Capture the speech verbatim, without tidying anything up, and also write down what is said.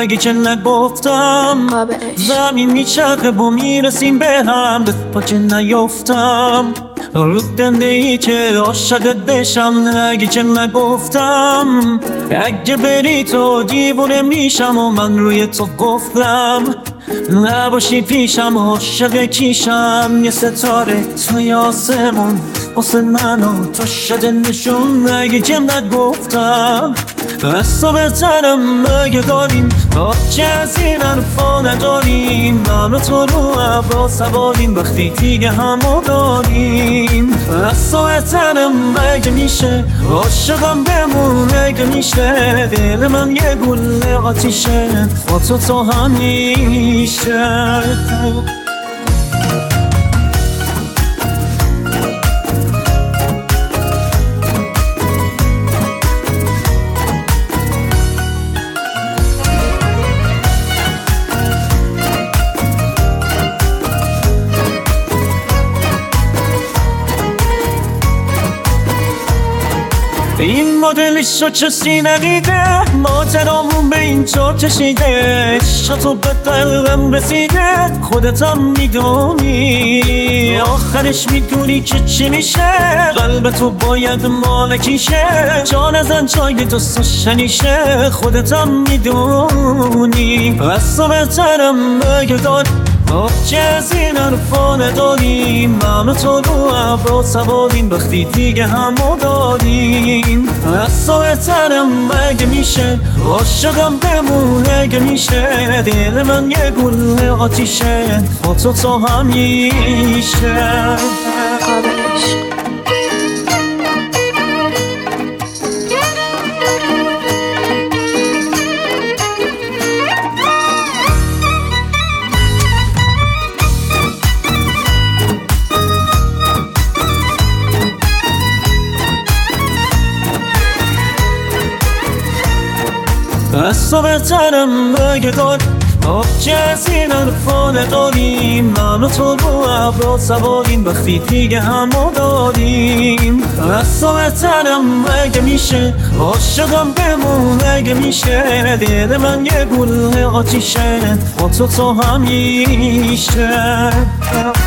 اگه که نگفتم زمین میچرخه و میرسیم به هم، دست پا که نیفتم رو دنده ای که عاشقت بشم. اگه که نگفتم اگه بری تو دیوونه میشم و من روی تو گفتم نباشی پیشم عاشق کیشم. یه ستاره توی آسمون واسه من و تو شده نشون. اگه که نگفتم از تو بهترم اگه داریم آچه از این حرفا نداریم. من و تو رو عبا سواریم وقتی دیگه همو داریم. از تو بهترم اگه میشه عاشقم بمون. اگه میشه دل من یه گله آتیشه با تو تو همیشه. این مدلش رو کسی ندیده، ماجرامون به اینجا کشیده. عشق به قلبم رسیده خودت هم میدونی. آخرش میدونی که چی میشه، قلب تو باید مالکیشه. جان ازن جای دوستش شنیشه خودت هم میدونی. از تو بهترم اگه داری آبچه از این حرفا نداریم. من و تو رو عبا سواریم وقتی دیگه همو داریم. از تو بهترم اگه میشه عاشقم بمون. اگه میشه دل من یه گله آتیشه با تو تا همیشه. از تو بهترم اگه داری آبچه از این حرفا نداریم. من و تو رو عبا سواریم وقتی دیگه همو داریم. از تو بهترم اگه میشه عاشقم بمون. اگه میشه دل من یه گله آتیشه با تو تا همیشه.